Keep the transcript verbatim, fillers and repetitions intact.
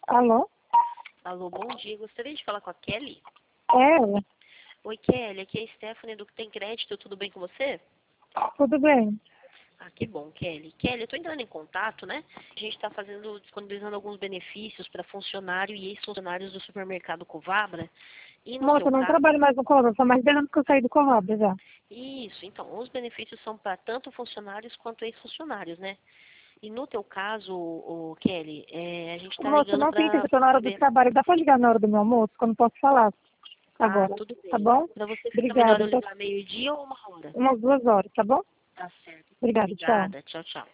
Alô? Alô, bom dia. Gostaria de falar com a Kelly? É ela. Oi, Kelly. Aqui é a Stephanie do Que Tem Crédito. Tudo bem com você? Tudo bem. Ah, que bom, Kelly. Kelly, eu estou entrando em contato, né? A gente está fazendo, disponibilizando alguns benefícios para funcionário e ex-funcionários do supermercado Covabra. E no Moça, teu eu não caso... trabalho mais no Covabra, só mais de anos que eu saí do Covabra já. Isso, então, os benefícios são para tanto funcionários quanto ex-funcionários, né? E no teu caso, o Kelly, é, a gente está Moça, ligando não tem tempo, para eu tô na hora do saber... trabalho. Dá pra ligar na hora do meu almoço, que eu não posso falar Ah, agora. tudo Tá bem. bom? Para você fica melhor Obrigada. eu Até ligar meio-dia ou uma hora? umas duas horas, tá bom? Tá certo. Obrigada, tchau. Obrigada. Tchau, tchau.